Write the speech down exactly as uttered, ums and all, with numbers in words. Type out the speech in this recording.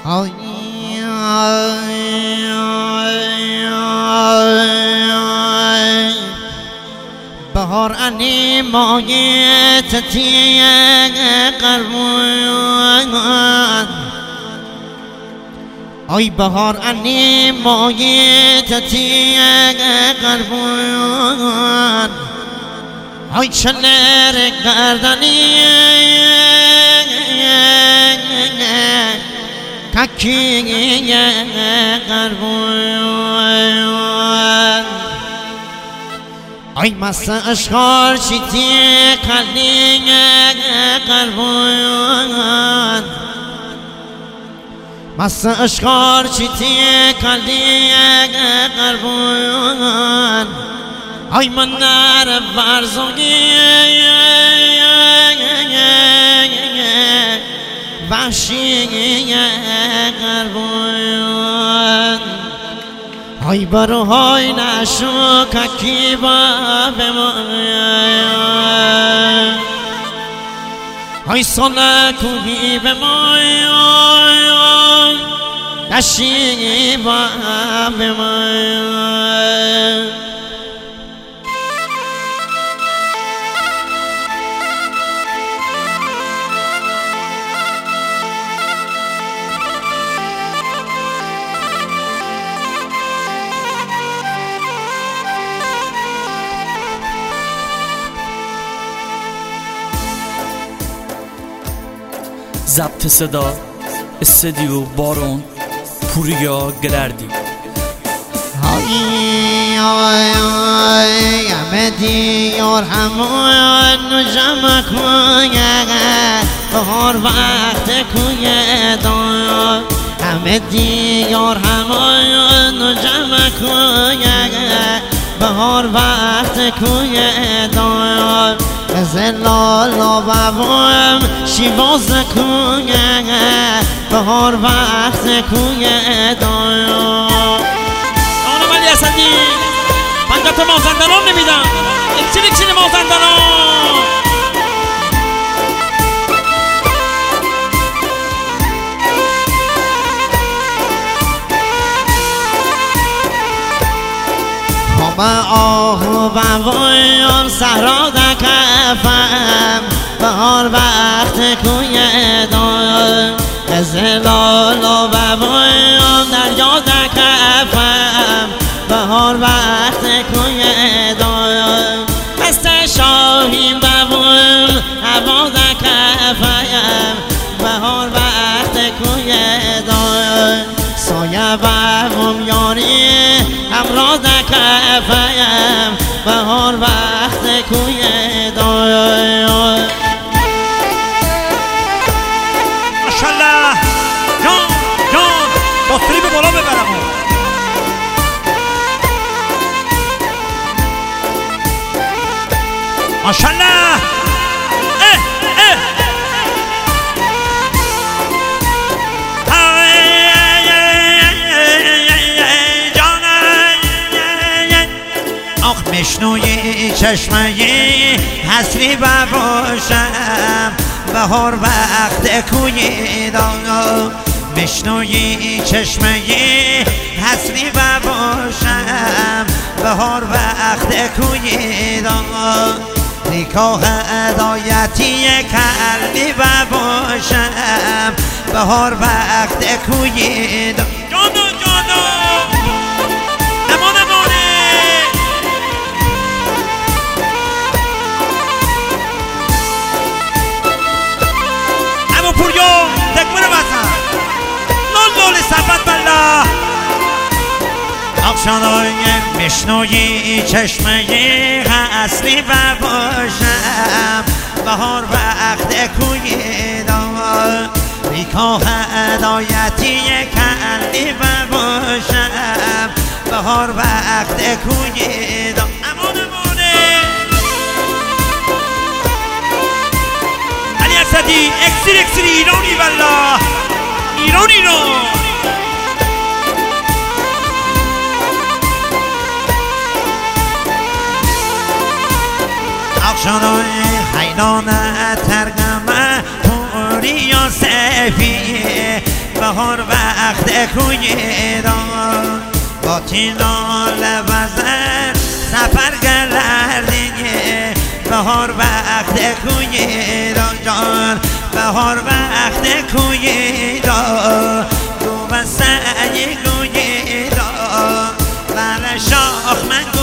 آی بهار انی مایه تتیه قربان آی بهار انی مایه تتیه قربان آی چنر گردنی ککی قربان آی مست اشخار چیتی کلی قربان مست اشخار چیتی کلی قربان آی من نر برزوگی وحشی قربان آی بروهای نشو ککی با بمان آی سلکوی بمان دشی با بمان ضبط صدا استدیو بارون پوریا گلردی آی آی آی امدی یارحمان نجمع کویه بهار وقت کویه دار امدی یارحمان نجمع کویه بهار وقت کویه دار زلالا بابام شیواز کویه بهار وقت کویه دار آنو ولی اسدی پنجات مازندران نمیدم اکچیل اکچیل مازندران همه آه و بوایم صحرا در کفم بهار وقت کویه دار زلال و بوایم دریا در کفم بهار وقت کویه دار دست شاهیم بوایم هوا در کفم بهار وقت کویه دار سایه بهم یاری همراه در کفم بهار وقت کویه دار ماشالله جان جان بطری به بالا ببرم ماشالله اه اه مشنوی چشمه حسری بباشم بهار وقت کوی دانا مشنوی چشمه حسری بباشم بهار وقت کوی دانا نکاح هدایتی قلبی بباشم بهار وقت کوی دانا جانو جانو امان امانه پوریا دکمر وطن لال لال صفت بالله آخشانای مشنوی چشمه اصلی بباشم بهار وقت کوی دار ریکا هدایتی کلی بباشم بهار وقت کوی دار امان امانه علی اسدی اکسیر اکسیر ایرانی والله ایران ایران آخشانای حیلان ترگمه پوری یا سفیه بهار و وقت کوی دا با تینال بزن سفر گردینه بهار وقت کوی دا جان بهار وقت کوی دا رو بسنی کوی دا بله شاخ من